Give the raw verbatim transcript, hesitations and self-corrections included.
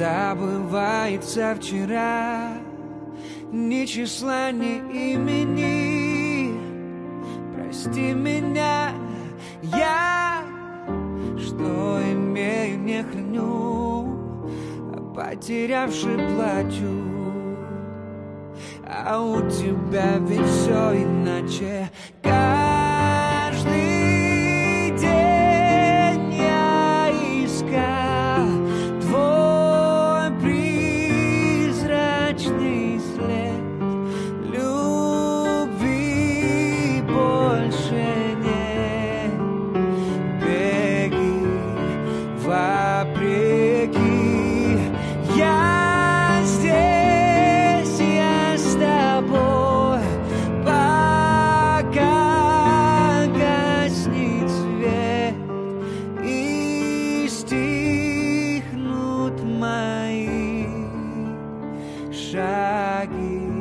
забывается вчера, ни числа, ни имени. Прости меня, я, что имею, не храню, а потерявший плачу. А у тебя ведь все иначе. Каждый день я искал твой призрачный след. Любви больше нет. Беги вопреки. Я здесь, я с тобой, пока гаснет свет и стихнут мои шаги.